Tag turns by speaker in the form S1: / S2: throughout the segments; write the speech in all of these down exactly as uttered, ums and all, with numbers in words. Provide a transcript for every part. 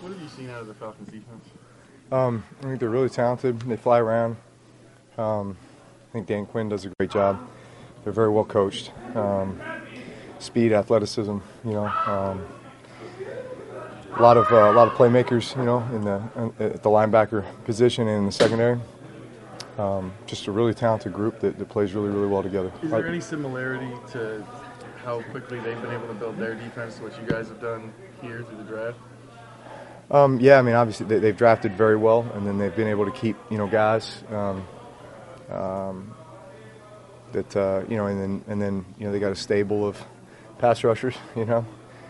S1: what have you seen out of the Falcons defense?
S2: Um, I think they're really talented. They fly around. Um, I think Dan Quinn does a great job. They're very well coached. Um, speed, athleticism, you know. Um, a lot of uh, a lot of playmakers, you know, in the in, at the linebacker position and in the secondary. Um, just a really talented group that, that plays really, really well together.
S1: Is there any similarity to how quickly they've been able to build their defense to what you guys have done here through the draft?
S2: Um, yeah, I mean, obviously they, they've drafted very well, and then they've been able to keep, you know, guys um, um, that, uh, you know, and then and then you know they got a stable of pass rushers, you know.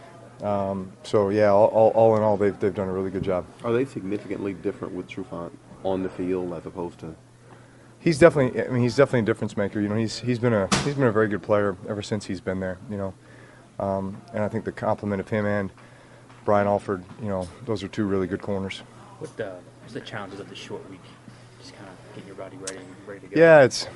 S2: Um, so yeah, all, all, all in all, they've they've done a really good job.
S3: Are they significantly different with Trufant on the field as opposed to?
S2: He's definitely, I mean, he's definitely a difference maker. You know, he's he's been a he's been a very good player ever since he's been there. You know, um, and I think the complement of him and Brian Alford, you know, those are two really good corners.
S4: What the what's the challenges of the short week? Just kind of getting your body ready, ready to go.
S2: Yeah, it's.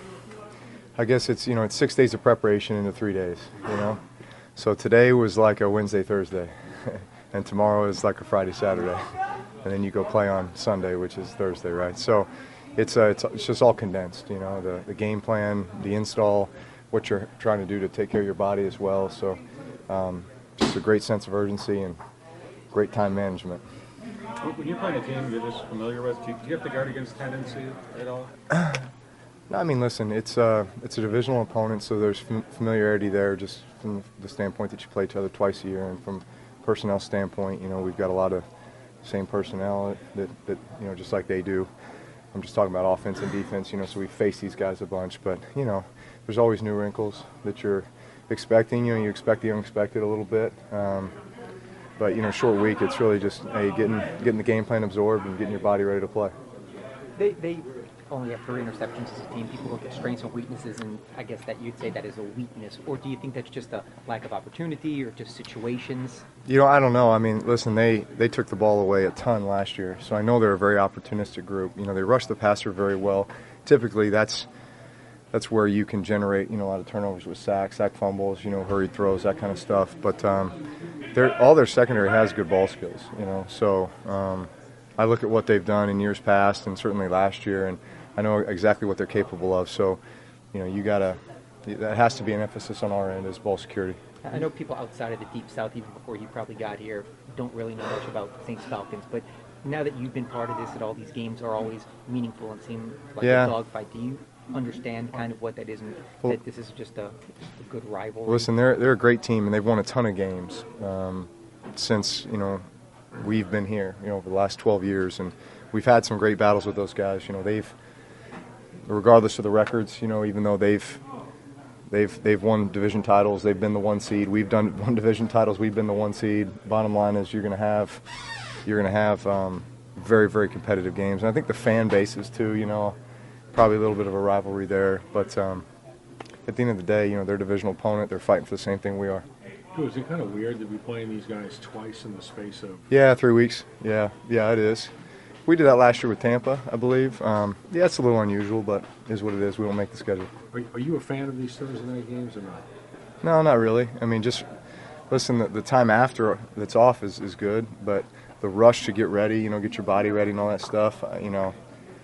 S2: I guess it's you know it's six days of preparation into three days. You know, so today was like a Wednesday Thursday, and tomorrow is like a Friday Saturday, and then you go play on Sunday, which is Thursday, right? So. It's, uh, it's it's just all condensed, you know, the, the game plan, the install, what you're trying to do to take care of your body as well. So um, just a great sense of urgency and great time management.
S5: When you're playing a team you're this familiar with, do you, do you have to guard against tendency at all?
S2: No, I mean, listen, it's, uh, it's a divisional opponent, so there's fam- familiarity there just from the standpoint that you play each other twice a year. And from personnel standpoint, you know, we've got a lot of same personnel that, that you know, just like they do. I'm just talking about offense and defense, you know, so we face these guys a bunch. But, you know, there's always new wrinkles that you're expecting. You know, you expect the unexpected a little bit. Um, but, you know, short week, it's really just, hey, getting getting the game plan absorbed and getting your body ready to play.
S6: They they only have three interceptions as a team. People look at strengths and weaknesses, and I guess that you'd say that is a weakness. Or do you think that's just a lack of opportunity or just situations?
S2: You know, I don't know. I mean, listen, they, they took the ball away a ton last year, so I know they're a very opportunistic group. You know, they rush the passer very well. Typically, that's that's where you can generate, you know, a lot of turnovers with sacks, sack fumbles, you know, hurried throws, that kind of stuff. But um, they're, all their secondary has good ball skills, you know. So um, I look at what they've done in years past and certainly last year, and I know exactly what they're capable of. So, you know, you got to – that has to be an emphasis on our end is ball security.
S6: I know people outside of the Deep South, even before you probably got here, don't really know much about the Saints Falcons. But now that you've been part of this, that all these games are always meaningful and seem like
S2: yeah.
S6: a dogfight, do you understand kind of what that is and
S2: well,
S6: that this is just a, a good rivalry?
S2: Listen, they're they're a great team, and they've won a ton of games um, since, you know, we've been here, you know, over the last twelve years. And we've had some great battles with those guys. You know, they've, regardless of the records, you know, even though they've They've they've won division titles. They've been the one seed. We've done won division titles. We've been the one seed. Bottom line is you're going to have you're going to have um, very very competitive games. And I think the fan bases too. You know, probably a little bit of a rivalry there. But um, at the end of the day, you know, they're a divisional opponent. They're fighting for the same thing we are.
S5: Is it kind of weird to be playing these guys twice in the space of?
S2: Yeah, three weeks. Yeah, yeah, it is. We did that last year with Tampa, I believe. Um, yeah, it's a little unusual, but it is what it is. We don't make the schedule.
S5: Are, are you a fan of these Thursday night games or not?
S2: No, not really. I mean, just listen, the, the time after that's off is, is good, but the rush to get ready, you know, get your body ready and all that stuff, uh, you know,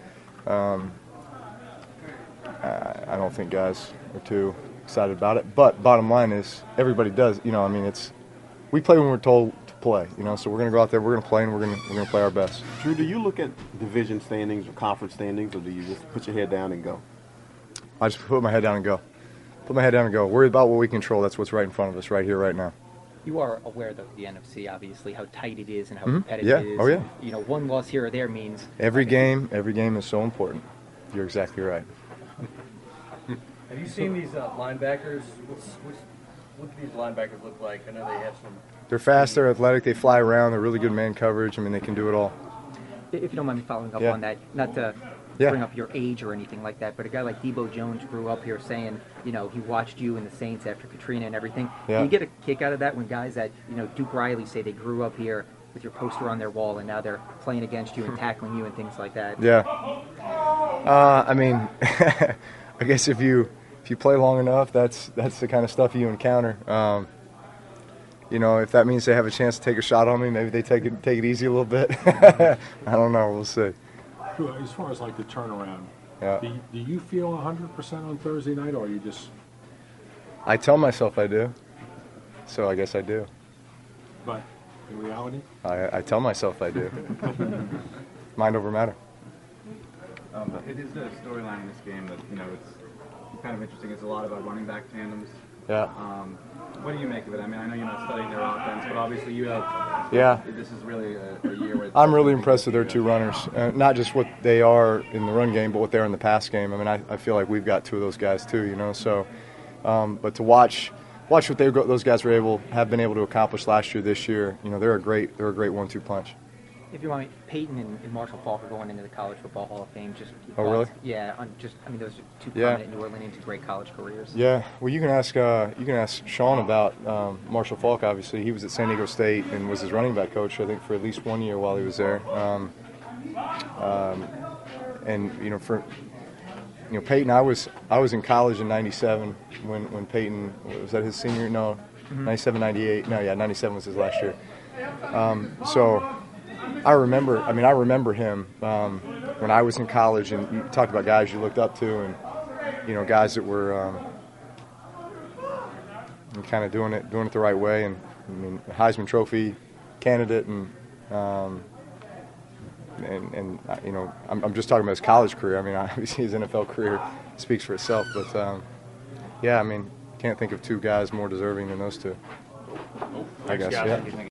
S2: um, I, I don't think guys are too excited about it. But bottom line is everybody does, you know, I mean, it's we play when we're told to play, you know, so we're going to go out there, we're going to play, and we're going to we're going to play our best.
S3: Drew, do you look at division standings or conference standings, or do you just put your head down and go?
S2: I just put my head down and go. Put my head down and go. Worry about what we control. That's what's right in front of us right here, right now.
S6: You are aware of the N F C, obviously, how tight it is and how
S2: Mm-hmm.
S6: competitive
S2: Yeah.
S6: it is.
S2: Oh, yeah.
S6: And, you know, one loss here or there means
S2: Every game, every game is so important. You're exactly right.
S7: Have you seen these uh, linebackers? What's, what's, what do these linebackers look like? I know they have some.
S2: They're fast, they're athletic, they fly around, they're really good man coverage. I mean, they can do it all.
S6: If you don't mind me following up
S2: Yeah.
S6: on that, not to
S2: Yeah.
S6: bring up your age or anything like that, but a guy like Debo Jones grew up here saying, you know, he watched you and the Saints after Katrina and everything.
S2: Yeah.
S6: Do you get a kick out of that when guys that, you know, Duke Riley say they grew up here with your poster on their wall and now they're playing against you and tackling you and things like that?
S2: Yeah. Uh, I mean, I guess if you if you play long enough, that's that's the kind of stuff you encounter. Um, you know, if that means they have a chance to take a shot on me, maybe they take it take it easy a little bit. I don't know. We'll see.
S8: As far as like the turnaround,
S2: Yeah.
S8: do, do you feel one hundred percent on Thursday night, or are you just,
S2: I tell myself I do, so I guess I do.
S8: but in reality?
S2: I, I tell myself I do. Mind over matter.
S9: Um, it is the storyline in this game that, you know, it's kind of interesting. It's a lot about running back tandems.
S2: Yeah.
S9: Um, what do you make of it? I mean, I know you're not studying their offense, but obviously you have.
S2: Yeah.
S9: This is really a, a year where.
S2: I'm really impressed with their two runners. Uh, not just what they are in the run game, but what they are in the pass game. I mean, I, I feel like we've got two of those guys too, you know. So, um, but to watch, watch what they those guys were able have been able to accomplish last year, this year. You know, they're a great they're a great one-two punch.
S6: If you want, Peyton and, and Marshall Falk are going into the College Football Hall of Fame. Just
S2: Oh, really?
S6: Yeah, on just I mean, those are two
S2: Yeah.
S6: prominent New Orleans great college careers.
S2: Yeah. Well, you can ask uh, you can ask Sean about um, Marshall Falk. Obviously, he was at San Diego State and was his running back coach, I think, for at least one year while he was there. Um, um, and you know, for you know, Peyton, I was I was in college in ninety-seven when when Peyton was that his senior? No, ninety-seven, ninety-eight. No, yeah, ninety-seven was his last year. Um, so I remember. I mean, I remember him um, when I was in college, and you talked about guys you looked up to, and you know, guys that were um, kind of doing it doing it the right way, and I mean, Heisman Trophy candidate, and um, and and uh, you know, I'm, I'm just talking about his college career. I mean, obviously his N F L career speaks for itself, but um, yeah, I mean, can't think of two guys more deserving than those two. I guess, yeah.